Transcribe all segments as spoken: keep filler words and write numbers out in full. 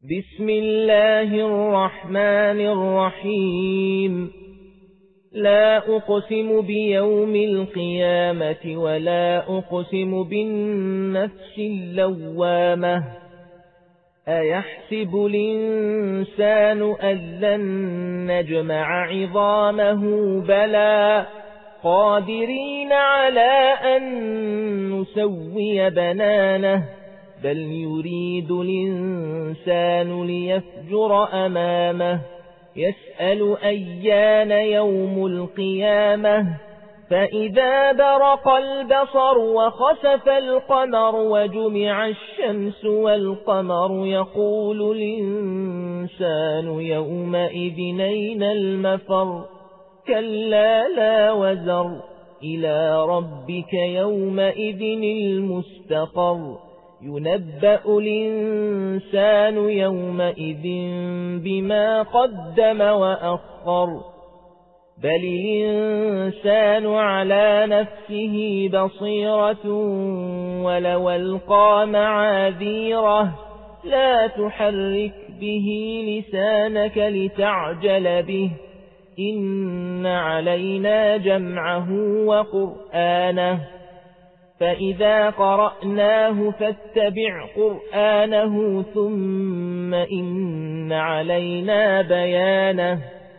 بسم الله الرحمن الرحيم لا أقسم بيوم القيامة ولا أقسم بالنفس اللوامة أيحسب الإنسان أن لن نجمع عظامه بلى قادرين على أن نسوي بنانه بل يريد الإنسان ليفجر أمامه يسأل أيان يوم القيامة فإذا برق البصر وخسف القمر وجمع الشمس والقمر يقول الإنسان يومئذ أين المفر كلا لا وزر إلى ربك يومئذ المستقر ينبأ الإنسان يومئذ بما قدم وأخر بل الإنسان على نفسه بصيرة ولو ألقى معاذيره لا تحرك به لسانك لتعجل به إن علينا جمعه وقرآنه فإذا قرأناه فاتبع قرآنه ثم إن علينا بيانه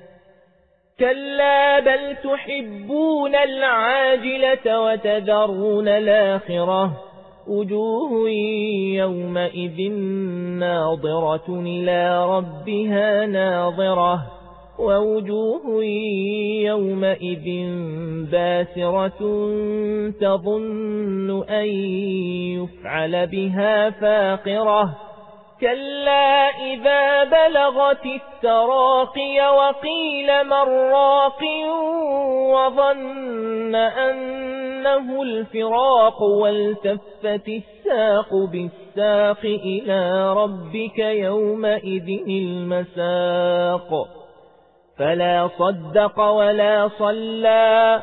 كلا بل تحبون العاجلة وتذرون الآخرة وجوه يومئذ ناظرة إلى ربها ناظرة ووجوه يومئذ باسرة تظن أن يفعل بها فاقرة كلا إذا بلغت التراقي وقيل من راق وظن أنه الفراق والتفت الساق بالساق إلى ربك يومئذ المساق فلا صدق ولا صلى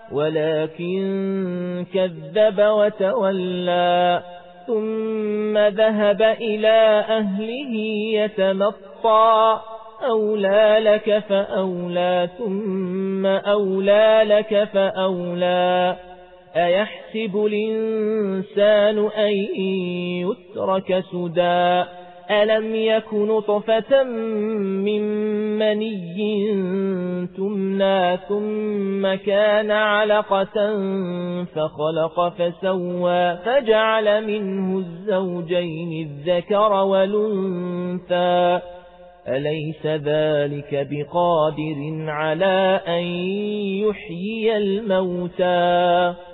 ولكن كذب وتولى ثم ذهب إلى أهله يتمطى أولى لك فأولى ثم أولى لك فأولى أيحسب الإنسان أن يترك سدى ألم يكن نطفة من مني تمنى ثم كان علقة فخلق فسوى فجعل منه الزوجين الذكر والأنثى أليس ذلك بقادر على أن يحيي الموتى